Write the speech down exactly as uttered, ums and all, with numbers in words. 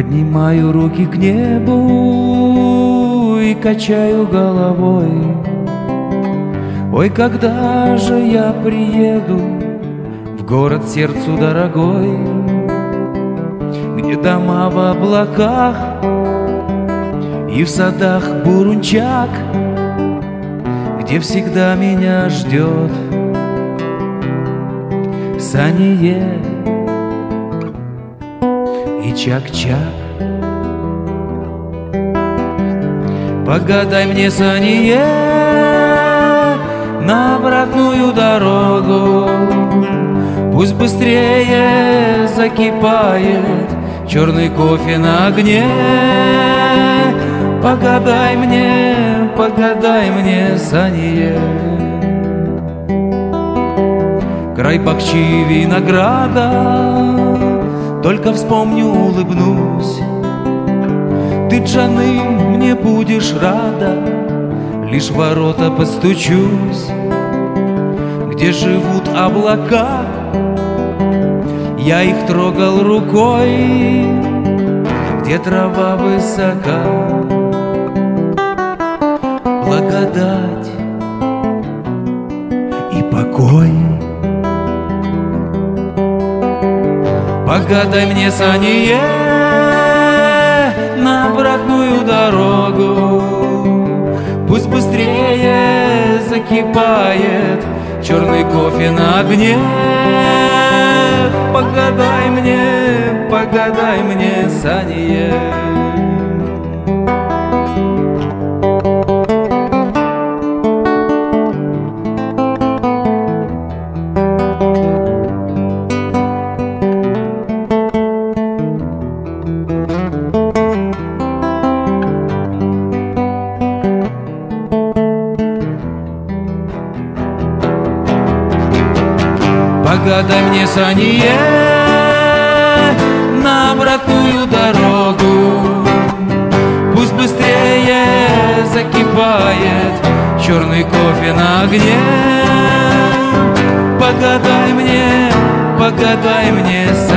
Поднимаю руки к небу и качаю головой. Ой, когда же я приеду в город сердцу дорогой, где дома в облаках и в садах бурунчак, где всегда меня ждет Сание и Чак-Чак. Погадай мне, Сание, на обратную дорогу, пусть быстрее закипает черный кофе на огне. Погадай мне, погадай мне, Сание, край бахчи винограда, только вспомню, улыбнусь. Ты, Джаны, мне будешь рада, лишь в ворота постучусь. Где живут облака, я их трогал рукой, где трава высока. Благодать и покой. Погадай мне, Сание, на обратную дорогу, пусть быстрее закипает черный кофе на огне. Погадай мне, погадай мне, Сание. Погадай мне, Сание, на обратную дорогу, пусть быстрее закипает черный кофе на огне. Погадай мне, погадай мне,